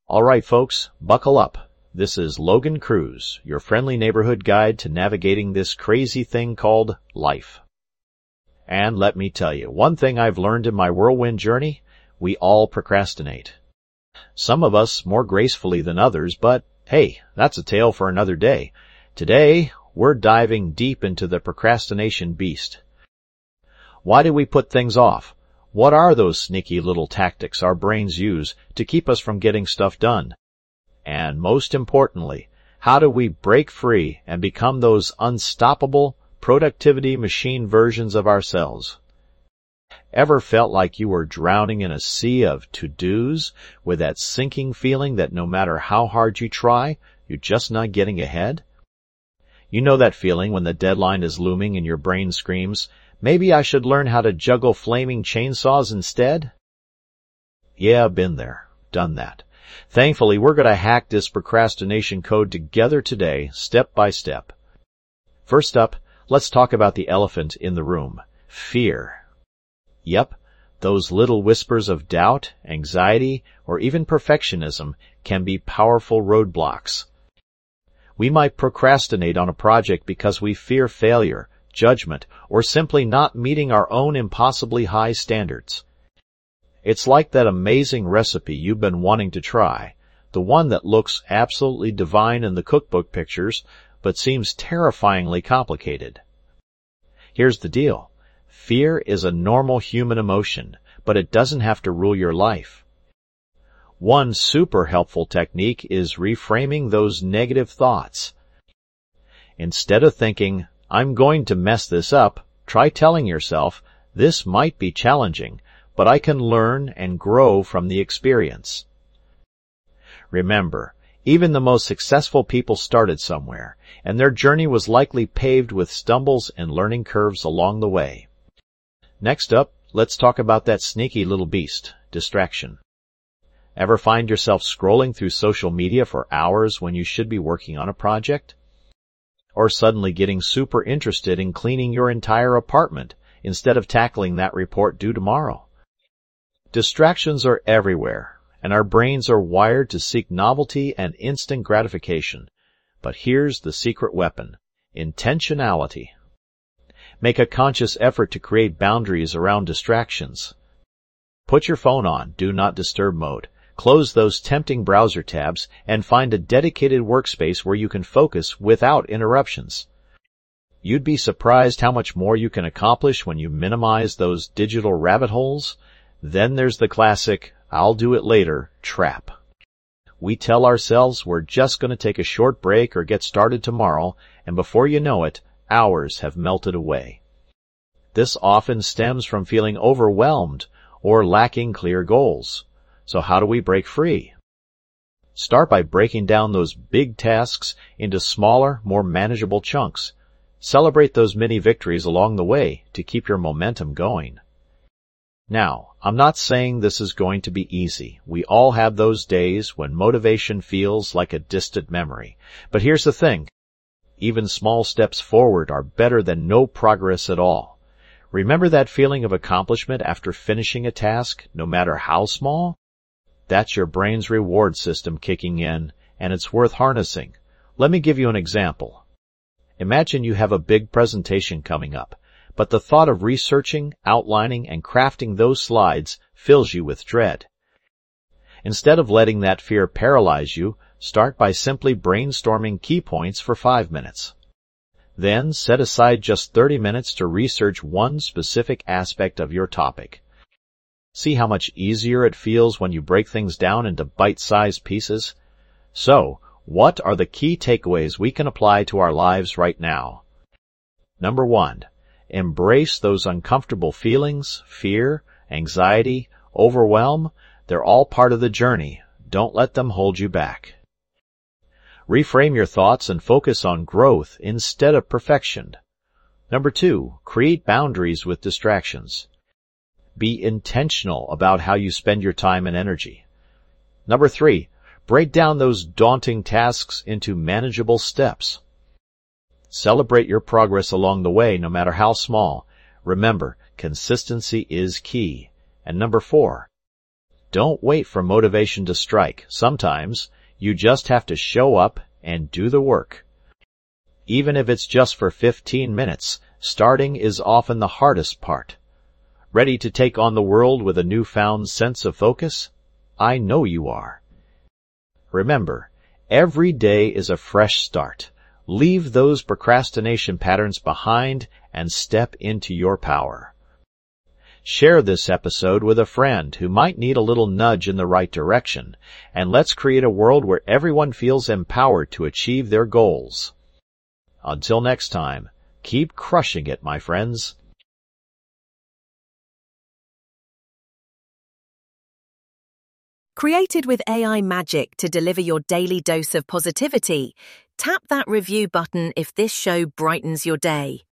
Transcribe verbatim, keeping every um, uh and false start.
All right, folks, buckle up. This is Logan Cruz, your friendly neighborhood guide to navigating this crazy thing called life. And let me tell you, one thing I've learned in my whirlwind journey, we all procrastinate. Some of us more gracefully than others, but hey, that's a tale for another day. Today, we're diving deep into the procrastination beast. Why do we put things off? What are those sneaky little tactics our brains use to keep us from getting stuff done? And most importantly, how do we break free and become those unstoppable productivity machine versions of ourselves? Ever felt like you were drowning in a sea of to-dos with that sinking feeling that no matter how hard you try, you're just not getting ahead? You know that feeling when the deadline is looming and your brain screams, maybe I should learn how to juggle flaming chainsaws instead? Yeah, been there, done that. Thankfully, we're going to hack this procrastination code together today, step by step. First up, let's talk about the elephant in the room, fear. Yep, those little whispers of doubt, anxiety, or even perfectionism can be powerful roadblocks. We might procrastinate on a project because we fear failure, judgment, or simply not meeting our own impossibly high standards. It's like that amazing recipe you've been wanting to try, the one that looks absolutely divine in the cookbook pictures, but seems terrifyingly complicated. Here's the deal. Fear is a normal human emotion, but it doesn't have to rule your life. One super helpful technique is reframing those negative thoughts. Instead of thinking, I'm going to mess this up, try telling yourself, this might be challenging, but I can learn and grow from the experience. Remember, even the most successful people started somewhere, and their journey was likely paved with stumbles and learning curves along the way. Next up, let's talk about that sneaky little beast, distraction. Ever find yourself scrolling through social media for hours when you should be working on a project? Or suddenly getting super interested in cleaning your entire apartment instead of tackling that report due tomorrow? Distractions are everywhere, and our brains are wired to seek novelty and instant gratification. But here's the secret weapon, intentionality. Make a conscious effort to create boundaries around distractions. Put your phone on Do Not Disturb mode. Close those tempting browser tabs and find a dedicated workspace where you can focus without interruptions. You'd be surprised how much more you can accomplish when you minimize those digital rabbit holes. Then there's the classic, I'll do it later, trap. We tell ourselves we're just going to take a short break or get started tomorrow, and before you know it, hours have melted away. This often stems from feeling overwhelmed or lacking clear goals. So how do we break free? Start by breaking down those big tasks into smaller, more manageable chunks. Celebrate those mini victories along the way to keep your momentum going. Now, I'm not saying this is going to be easy. We all have those days when motivation feels like a distant memory. But here's the thing. Even small steps forward are better than no progress at all. Remember that feeling of accomplishment after finishing a task, no matter how small? That's your brain's reward system kicking in, and it's worth harnessing. Let me give you an example. Imagine you have a big presentation coming up, but the thought of researching, outlining, and crafting those slides fills you with dread. Instead of letting that fear paralyze you, start by simply brainstorming key points for five minutes. Then set aside just thirty minutes to research one specific aspect of your topic. See how much easier it feels when you break things down into bite-sized pieces? So, what are the key takeaways we can apply to our lives right now? Number one, embrace those uncomfortable feelings, fear, anxiety, overwhelm. They're all part of the journey. Don't let them hold you back. Reframe your thoughts and focus on growth instead of perfection. Number two, create boundaries with distractions. Be intentional about how you spend your time and energy. Number three, break down those daunting tasks into manageable steps. Celebrate your progress along the way, no matter how small. Remember, consistency is key. And number four, Don't wait for motivation to strike. Sometimes you just have to show up and do the work. Even if it's just for fifteen minutes, starting is often the hardest part. Ready to take on the world with a newfound sense of focus? I know you are. Remember, every day is a fresh start. Leave those procrastination patterns behind and step into your power. Share this episode with a friend who might need a little nudge in the right direction, and let's create a world where everyone feels empowered to achieve their goals. Until next time, keep crushing it, my friends. Created with A I magic to deliver your daily dose of positivity, tap that review button if this show brightens your day.